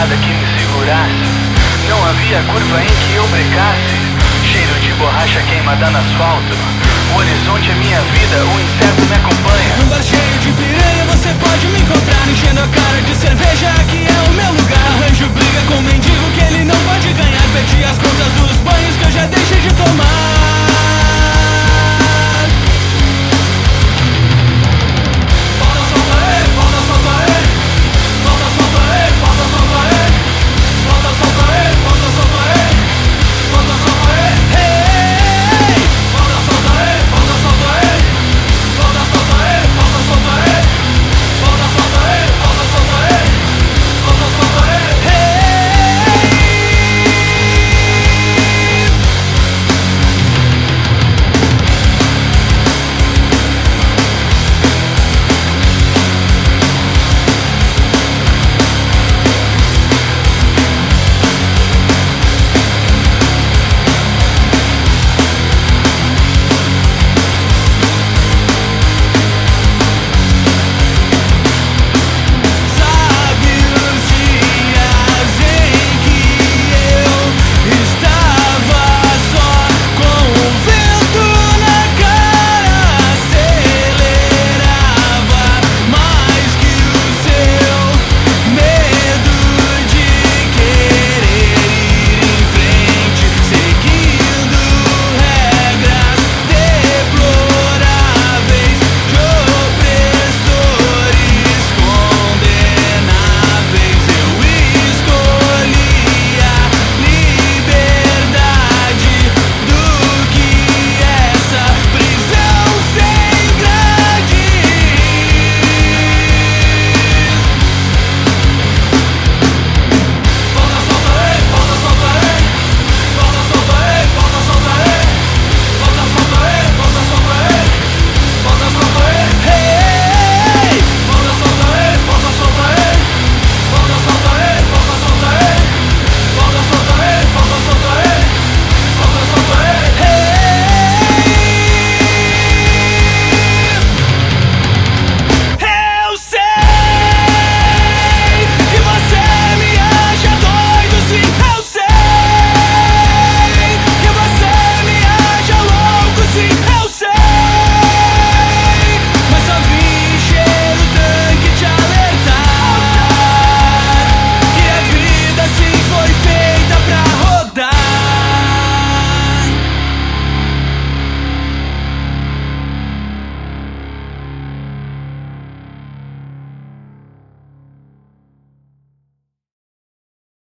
nada que me segurasse. Não havia curva em que eu brecasse. Cheiro de borracha queimada no asfalto. O horizonte é minha vida, o incerto me acompanha. Num bar cheio de piranha você pode me encontrar enchendo a cara de cerveja que